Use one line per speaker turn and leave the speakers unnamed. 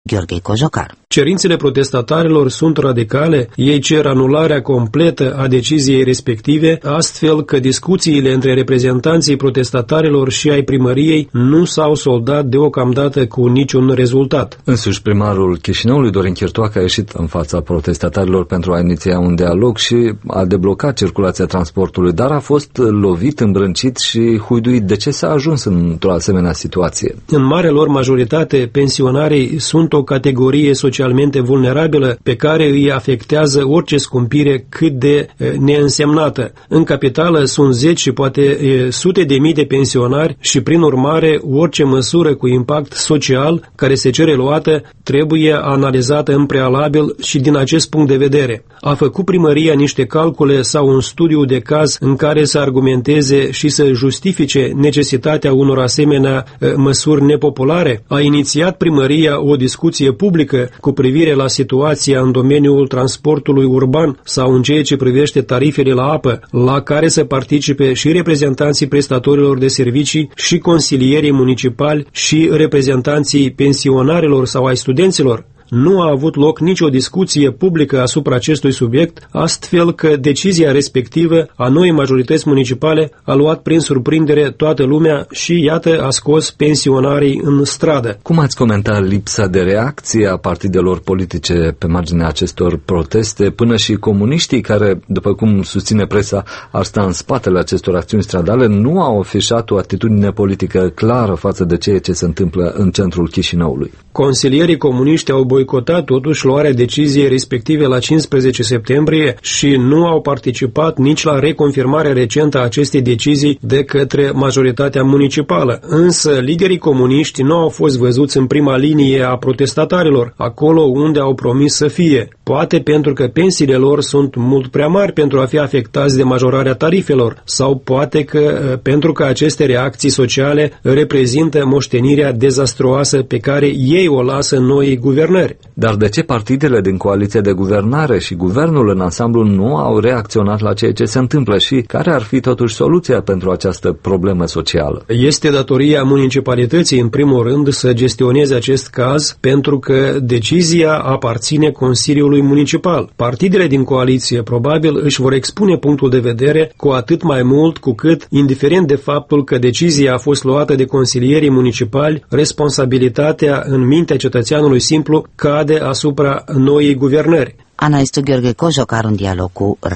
Gheorghe Cojocar.
Cerințele protestatarilor sunt radicale, ei cer anularea completă a deciziei respective, astfel că discuțiile între reprezentanții protestatarilor și ai primăriei nu s-au soldat deocamdată cu niciun rezultat.
Însuși primarul Chișinăului, Dorin Chirtoacă, a ieșit în fața protestatarilor pentru a iniția un dialog și a deblocat circulația transportului, dar a fost lovit, îmbrâncit și huiduit. De ce s-a ajuns într-o asemenea situație?
În marea lor majoritate, pensionarii sunt o categorie socialmente vulnerabilă pe care îi afectează orice scumpire cât de neînsemnată. În capitală sunt zeci și poate sute de mii de pensionari și prin urmare orice măsură cu impact social care se cere luată trebuie analizată în prealabil și din acest punct de vedere. A făcut primăria niște calcule sau un studiu de caz în care să argumenteze și să justifice necesitatea unor asemenea măsuri nepopulare? A inițiat primăria o discuție publică cu privire la situația în domeniul transportului urban sau în ceea ce privește tarifele la apă, la care să participe și reprezentanții prestatorilor de servicii și consilierii municipali și reprezentanții pensionarilor sau ai studenților? Nu a avut loc nicio discuție publică asupra acestui subiect, astfel că decizia respectivă a noii majorități municipale a luat prin surprindere toată lumea și, iată, a scos pensionarii în stradă.
Cum ați comentat lipsa de reacție a partidelor politice pe marginea acestor proteste, până și comuniștii care, după cum susține presa, ar sta în spatele acestor acțiuni stradale, nu au afișat o atitudine politică clară față de ceea ce se întâmplă în centrul Chișinăului?
Consilierii comuniști au boicotat totuși luarea deciziei respective la 15 septembrie și nu au participat nici la reconfirmarea recentă a acestei decizii de către majoritatea municipală. Însă liderii comuniști nu au fost văzuți în prima linie a protestatarilor, acolo unde au promis să fie. Poate pentru că pensiile lor sunt mult prea mari pentru a fi afectați de majorarea tarifelor, sau poate că pentru că aceste reacții sociale reprezintă moștenirea dezastruoasă pe care ei o lasă noii guvernări.
Dar de ce partidele din coaliția de guvernare și guvernul în ansamblu nu au reacționat la ceea ce se întâmplă și care ar fi totuși soluția pentru această problemă socială?
Este datoria municipalității, în primul rând, să gestioneze acest caz, pentru că decizia aparține Consiliului Municipal. Partidele din coaliție probabil își vor expune punctul de vedere cu atât mai mult cu cât, indiferent de faptul că decizia a fost luată de consilierii municipali, responsabilitatea în mintea cetățeanului simplu cade asupra noii guvernări.
Analistul Gheorghe Cojocar în dialog cu